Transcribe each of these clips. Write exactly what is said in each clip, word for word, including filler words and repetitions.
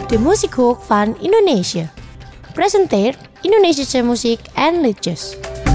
de muziekhoek van Indonesië. Presenteert Indonesische muziek en liedjes.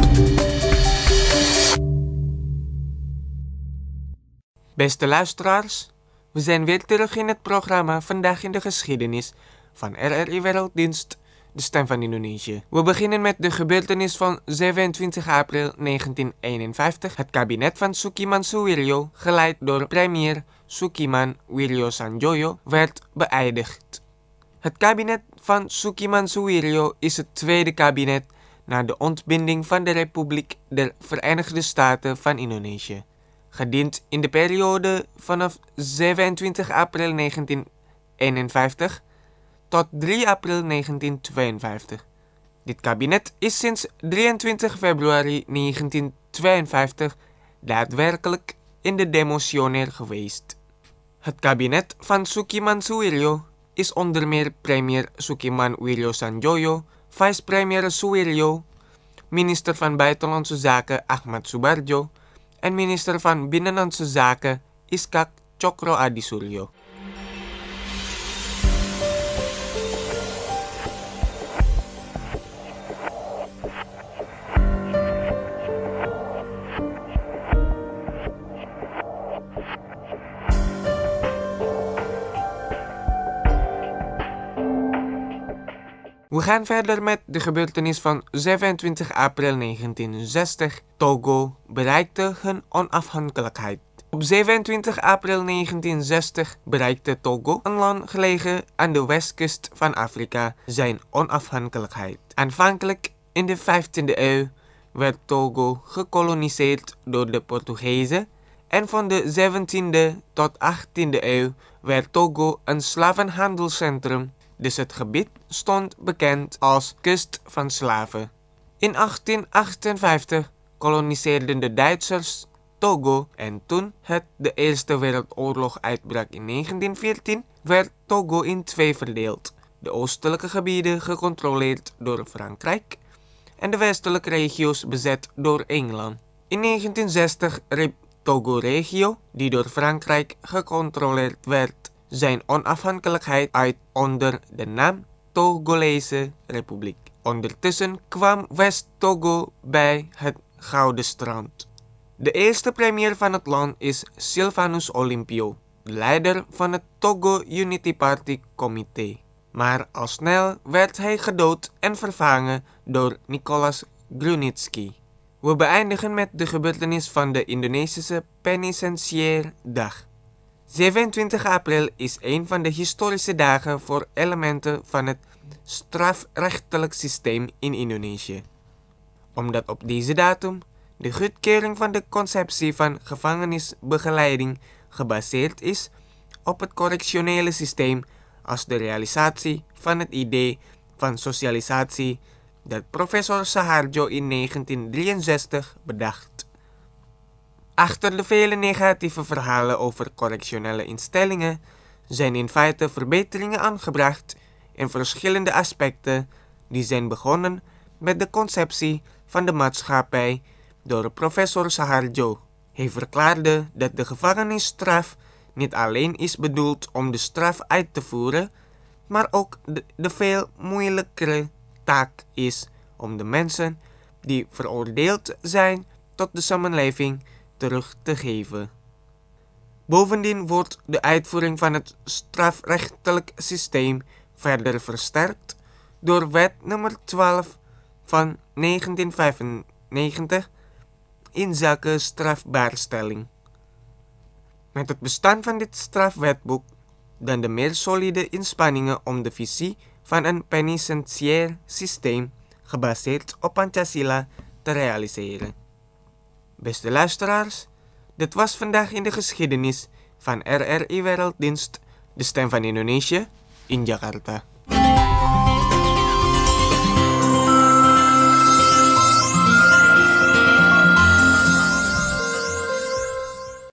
Beste luisteraars, we zijn weer terug in het programma Vandaag in de Geschiedenis van R R I Werelddienst, de Stem van Indonesië. We beginnen met de gebeurtenis van zevenentwintig april negentien eenenvijftig. Het kabinet van Sukiman Suwiryo, geleid door premier Sukiman Wiryo Sanjoyo, werd beëindigd. Het kabinet van Sukiman Suwiryo is het tweede kabinet na de ontbinding van de Republiek der Verenigde Staten van Indonesië, gediend in de periode vanaf zevenentwintig april negentien eenenvijftig tot drie april negentien tweeënvijftig. Dit kabinet is sinds drieëntwintig februari negentien tweeënvijftig daadwerkelijk in de demissionair geweest. Het kabinet van Sukiman Suwiryo is onder meer premier Sukiman Wiryo Sanjoyo, vice-premier Suwiryo, minister van Buitenlandse Zaken Ahmad Subarjo en minister van Binnenlandse Zaken Iskak Cokro Adisuryo. We gaan verder met de gebeurtenis van zevenentwintig april negentien zestig. Togo bereikte hun onafhankelijkheid. Op zevenentwintig april negentien zestig bereikte Togo, een land gelegen aan de westkust van Afrika, zijn onafhankelijkheid. Aanvankelijk in de vijftiende eeuw werd Togo gekoloniseerd door de Portugezen en van de zeventiende tot achttiende eeuw werd Togo een slavenhandelscentrum. Dus het gebied stond bekend als Kust van Slaven. In achttien achtenvijftig koloniseerden de Duitsers Togo en toen het de Eerste Wereldoorlog uitbrak in negentien veertien werd Togo in twee verdeeld. De oostelijke gebieden gecontroleerd door Frankrijk en de westelijke regio's bezet door Engeland. In negentien zestig riep Togo-regio, die door Frankrijk gecontroleerd werd, zijn onafhankelijkheid uit onder de naam Togolese Republiek. Ondertussen kwam West-Togo bij het Gouden Strand. De eerste premier van het land is Sylvanus Olympio, de leider van het Togo Unity Party Comité. Maar al snel werd hij gedood en vervangen door Nicolas Grunitzky. We beëindigen met de gebeurtenis van de Indonesische Penitentiair-dag. zevenentwintig april is een van de historische dagen voor elementen van het strafrechtelijk systeem in Indonesië. Omdat op deze datum de goedkeuring van de conceptie van gevangenisbegeleiding gebaseerd is op het correctionele systeem als de realisatie van het idee van socialisatie dat professor Saharjo in negentien drieënzestig bedacht. Achter de vele negatieve verhalen over correctionele instellingen zijn in feite verbeteringen aangebracht in verschillende aspecten die zijn begonnen met de conceptie van de maatschappij door professor Saharjo. Hij verklaarde dat de gevangenisstraf niet alleen is bedoeld om de straf uit te voeren, maar ook de, de veel moeilijkere taak is om de mensen die veroordeeld zijn tot de samenleving terug te geven. Bovendien wordt de uitvoering van het strafrechtelijk systeem verder versterkt door wet nummer twaalf van negentien vijfennegentig inzake strafbaarstelling. Met het bestaan van dit strafwetboek dan de meer solide inspanningen om de visie van een penitentiair systeem gebaseerd op Pancasila te realiseren. Beste luisteraars, dit was Vandaag in de Geschiedenis van R R I Werelddienst, de Stem van Indonesië in Jakarta.